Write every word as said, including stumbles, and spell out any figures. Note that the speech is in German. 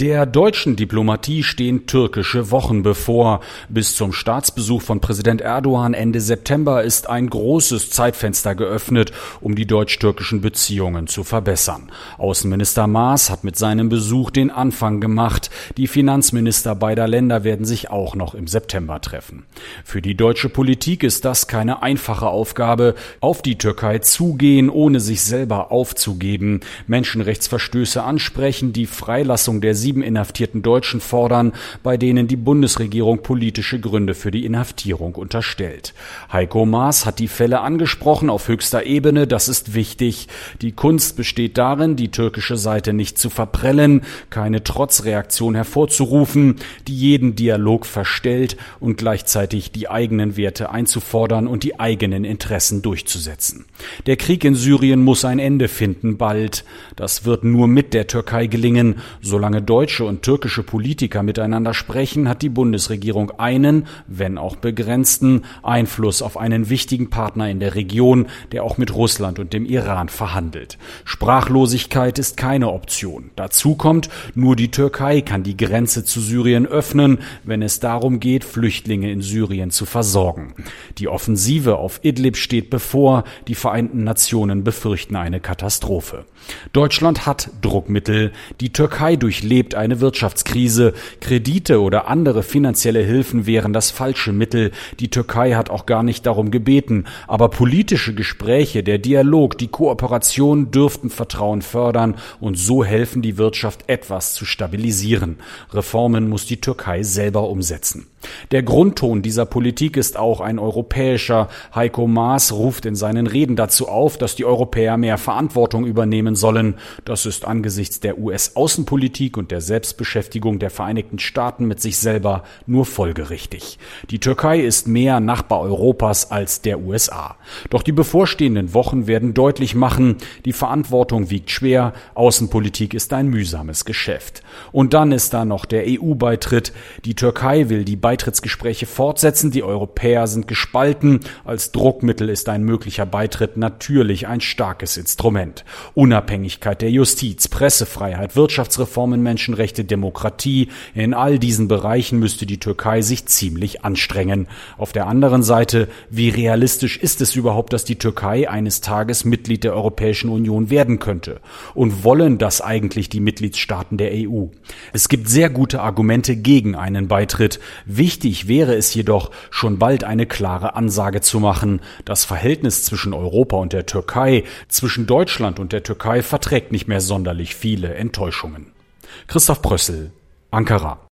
Der deutschen Diplomatie stehen türkische Wochen bevor. Bis zum Staatsbesuch von Präsident Erdogan Ende September ist ein großes Zeitfenster geöffnet, um die deutsch-türkischen Beziehungen zu verbessern. Außenminister Maas hat mit seinem Besuch den Anfang gemacht. Die Finanzminister beider Länder werden sich auch noch im September treffen. Für die deutsche Politik ist das keine einfache Aufgabe. Auf die Türkei zugehen, ohne sich selber aufzugeben, Menschenrechtsverstöße ansprechen, die Freilassung der sieben inhaftierten Deutschen fordern, bei denen die Bundesregierung politische Gründe für die Inhaftierung unterstellt. Heiko Maas hat die Fälle angesprochen auf höchster Ebene, das ist wichtig. Die Kunst besteht darin, die türkische Seite nicht zu verprellen, keine Trotzreaktion hervorzurufen, die jeden Dialog verstellt und gleichzeitig die eigenen Werte einzufordern und die eigenen Interessen durchzusetzen. Der Krieg in Syrien muss ein Ende finden, bald. Das wird nur mit der Türkei gelingen. Solange deutsche und türkische Politiker miteinander sprechen, hat die Bundesregierung einen, wenn auch begrenzten, Einfluss auf einen wichtigen Partner in der Region, der auch mit Russland und dem Iran verhandelt. Sprachlosigkeit ist keine Option. Dazu kommt, nur die Türkei kann die Grenze zu Syrien öffnen, wenn es darum geht, Flüchtlinge in Syrien zu versorgen. Die Offensive auf Idlib steht bevor, die Vereinten Nationen befürchten eine Katastrophe. Deutschland hat Druckmittel. Die Türkei durchlebt eine Wirtschaftskrise. Kredite oder andere finanzielle Hilfen wären das falsche Mittel. Die Türkei hat auch gar nicht darum gebeten. Aber politische Gespräche, der Dialog, die Kooperation dürften Vertrauen fördern und so helfen, die Wirtschaft etwas zu stabilisieren. Reformen muss die Türkei selber umsetzen. Der Grundton dieser Politik ist auch ein europäischer. Heiko Maas ruft in seinen Reden dazu auf, dass die Europäer mehr Verantwortung übernehmen sollen. Das ist angesichts der U S-Außenpolitik und der Selbstbeschäftigung der Vereinigten Staaten mit sich selber nur folgerichtig. Die Türkei ist mehr Nachbar Europas als der U S A. Doch die bevorstehenden Wochen werden deutlich machen, die Verantwortung wiegt schwer, Außenpolitik ist ein mühsames Geschäft. Und dann ist da noch der E U-Beitritt. Die Türkei will die Beitrittsgespräche fortsetzen, die Europäer sind gespalten. Als Druckmittel ist ein möglicher Beitritt natürlich ein starkes Instrument. Unabhängigkeit der Justiz, Pressefreiheit, Wirtschaftsreformen, Menschenrechte, Demokratie. In all diesen Bereichen müsste die Türkei sich ziemlich anstrengen. Auf der anderen Seite, wie realistisch ist es überhaupt, dass die Türkei eines Tages Mitglied der Europäischen Union werden könnte? Und wollen das eigentlich die Mitgliedstaaten der E U? Es gibt sehr gute Argumente gegen einen Beitritt. Wichtig wäre es jedoch, schon bald eine klare Ansage zu machen. Das Verhältnis zwischen Europa und der Türkei, zwischen Deutschland und der Türkei verträgt nicht mehr sonderlich viele Enttäuschungen. Christoph Brössel, Ankara.